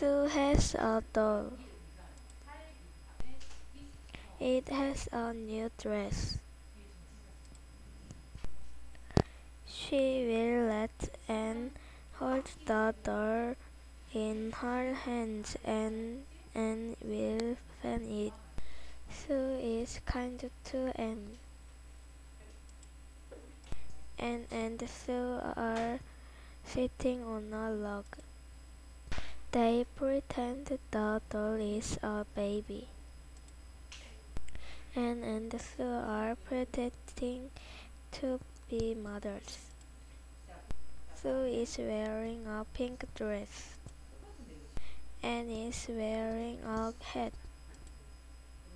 Sue has a doll. It has a new dress. She will let Anne hold the doll in her hands and Anne will fan it. Sue is kind to Anne. Anne and Sue are sitting on a log. They pretend the doll is a baby. Anne and Sue are pretending to be mothers. Sue is wearing a pink dress. Anne is wearing a hat.